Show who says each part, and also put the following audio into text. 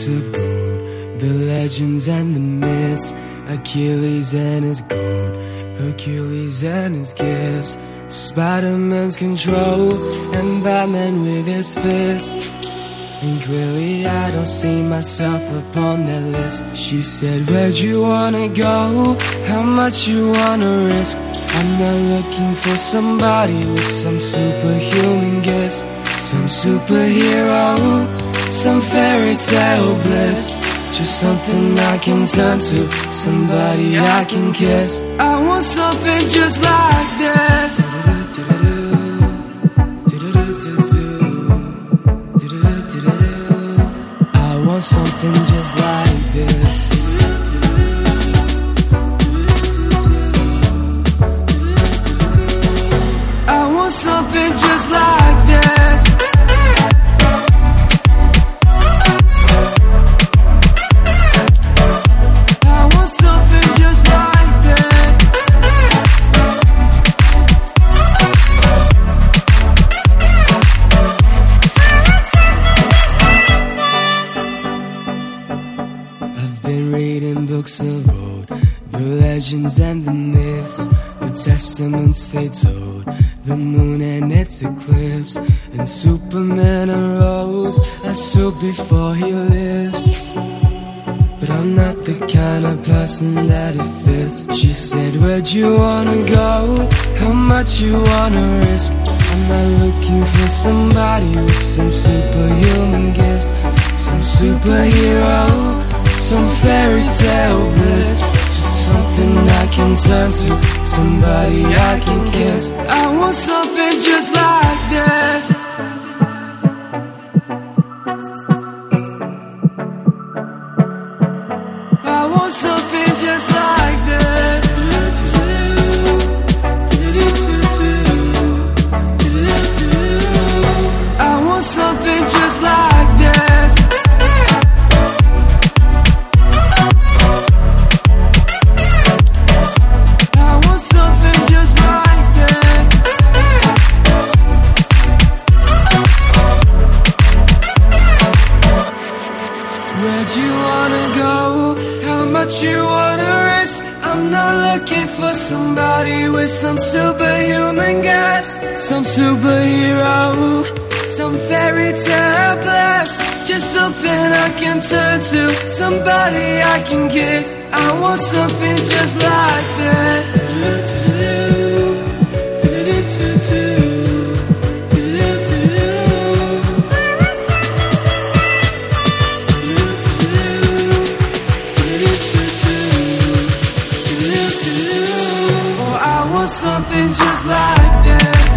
Speaker 1: books of gold, the legends and the myths, Achilles and his gold, Hercules and his gifts, Spider-Man's control, and Batman with his fist. And clearly I don't see myself upon that list. She said, where'd you wanna go? How much you wanna risk? I'm not looking for somebody with some superhuman gifts, some superhero, some fairy tale bliss. Just something I can turn to, somebody I can kiss. I want something just like this. I want something just like this. I want something just like this. I want something just like this. I've been reading books of old, the legends and the myths, the testaments they told, the moon and its eclipse, and Superman arose as soup before he lives. But I'm not the kind of person that it fits. She said, where'd you wanna go? How much you wanna risk? I'm not looking for somebody with some superhuman gifts, some superhero, some fairy tale bliss. Just something I can turn to, somebody I can kiss. I want something just like this. I want something just like this. I want something just like this. I want something just like this. Where'd you wanna go? How much you wanna risk? I'm not looking for somebody with some superhuman gifts, some superhero, some fairy tale bliss. Just something I can turn to, somebody I can kiss. I want something just like this. Oh, I want something just like this.